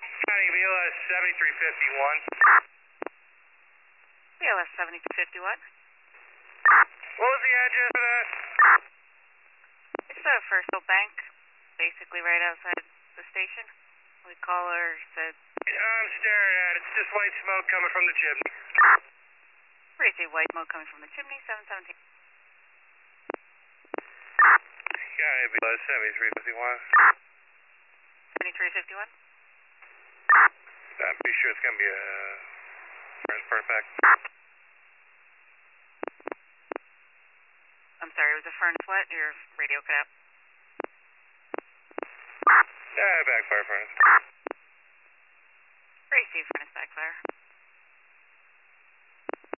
County BLS 7351. BLS 7251. What was the address for that? It's the First Hill Bank, basically right outside the station. The caller said, I'm staring at it. It's just white smoke coming from the chimney. where you say white smoke coming from the chimney, 717. County BLS 7351. 7351? I'm pretty sure it's going to be a furnace part-back. I'm sorry, it was a furnace what? Your radio cut out. Backfire furnace. Receive furnace backfire.